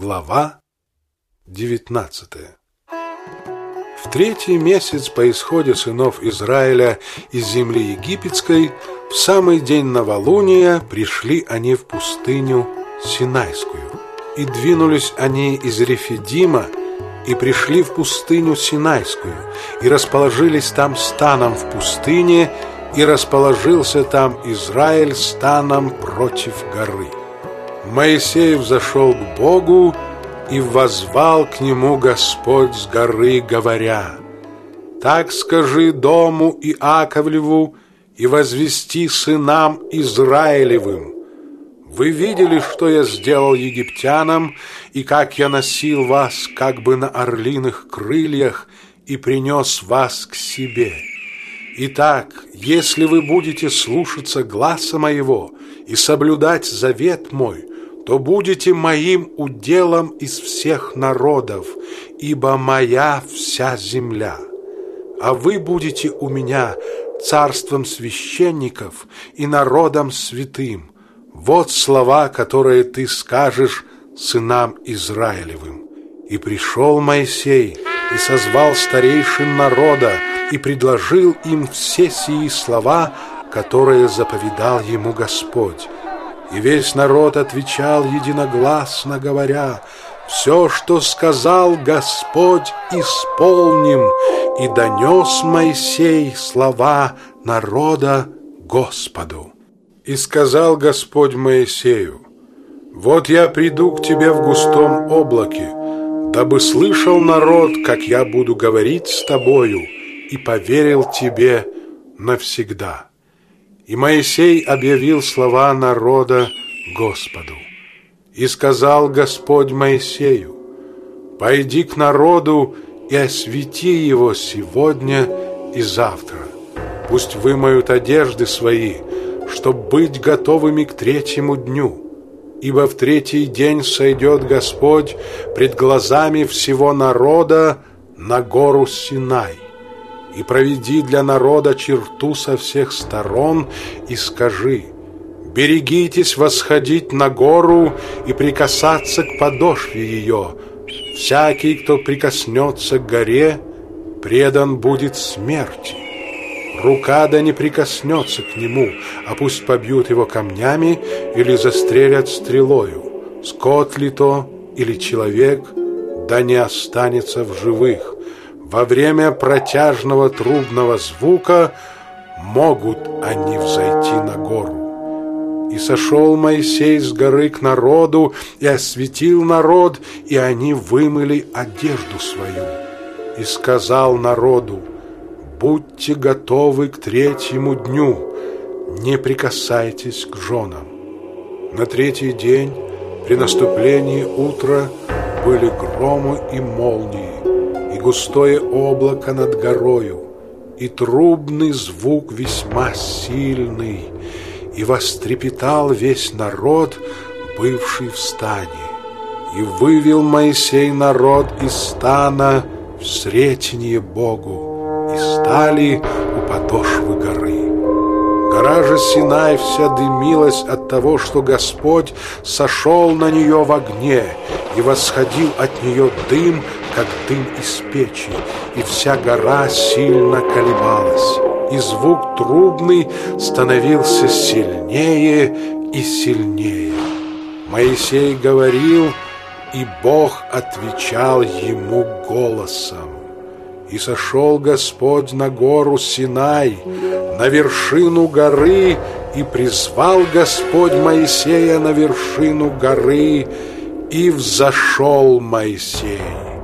Глава 19. В 3-й месяц по исходе сынов Израиля из земли египетской, в самый день новолуния пришли они в пустыню Синайскую. И двинулись они из Рефидима, и пришли в пустыню Синайскую, и расположились там станом в пустыне, и расположился там Израиль станом против горы. Моисей взошел к Богу, и воззвал к нему Господь с горы, говоря: «Так скажи дому Иаковлеву и возвести сынам Израилевым: вы видели, что я сделал египтянам, и как я носил вас как бы на орлиных крыльях и принес вас к себе. Итак, если вы будете слушаться гласа моего и соблюдать завет мой, то будете моим уделом из всех народов, ибо моя вся земля. А вы будете у меня царством священников и народом святым. Вот слова, которые ты скажешь сынам Израилевым». И пришел Моисей и созвал старейшин народа и предложил им все сии слова, которые заповедал ему Господь. И весь народ отвечал единогласно, говоря: «Все, что сказал Господь, исполним». И донес Моисей слова народа Господу. И сказал Господь Моисею: «Вот я приду к тебе в густом облаке, дабы слышал народ, как я буду говорить с тобою, и поверил тебе навсегда». И Моисей объявил слова народа Господу. И сказал Господь Моисею: «Пойди к народу и освети его сегодня и завтра. Пусть вымоют одежды свои, чтоб быть готовыми к 3-му дню. Ибо в 3-й день сойдет Господь пред глазами всего народа на гору Синай. И проведи для народа черту со всех сторон, и скажи: берегитесь восходить на гору и прикасаться к подошве ее. Всякий, кто прикоснется к горе, предан будет смерти. Рука да не прикоснется к нему, а пусть побьют его камнями или застрелят стрелою. Скот ли то или человек, да не останется в живых. Во время протяжного трубного звука могут они взойти на гору». И сошел Моисей с горы к народу и осветил народ, и они вымыли одежду свою. И сказал народу: «Будьте готовы к 3-му дню, не прикасайтесь к женам». На 3-й день при наступлении утра были громы и молнии, и густое облако над горою, и трубный звук весьма сильный, и вострепетал весь народ, бывший в стане. И вывел Моисей народ из стана в сретение Богу, и стали у подошвы горы. Гора же Синай вся дымилась от того, что Господь сошел на нее в огне, и восходил от нее дым, как дым из печи, и вся гора сильно колебалась, и звук трубный становился сильнее и сильнее. Моисей говорил, и Бог отвечал ему голосом. И сошел Господь на гору Синай, на вершину горы, и призвал Господь Моисея на вершину горы, и взошел Моисей.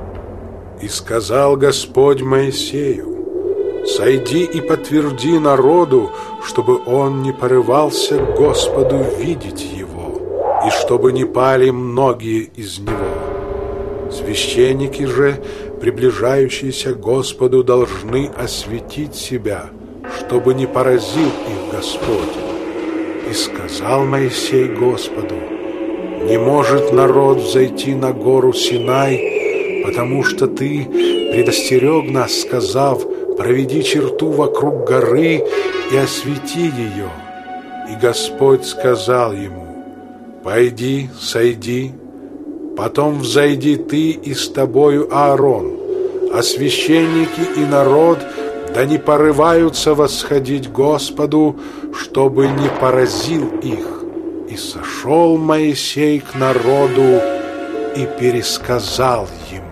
И сказал Господь Моисею: «Сойди и подтверди народу, чтобы он не порывался к Господу видеть его, и чтобы не пали многие из него. Священники же, приближающиеся к Господу, должны осветить себя, чтобы не поразил их Господь». И сказал Моисей Господу: «Не может народ взойти на гору Синай, потому что ты предостерег нас, сказав: проведи черту вокруг горы и освети ее». И Господь сказал ему: «Пойди, сойди, Потом взойди ты и с тобою Аарон, а священники и народ да не порываются восходить Господу, чтобы не поразил их. И сошел Моисей к народу и пересказал ему.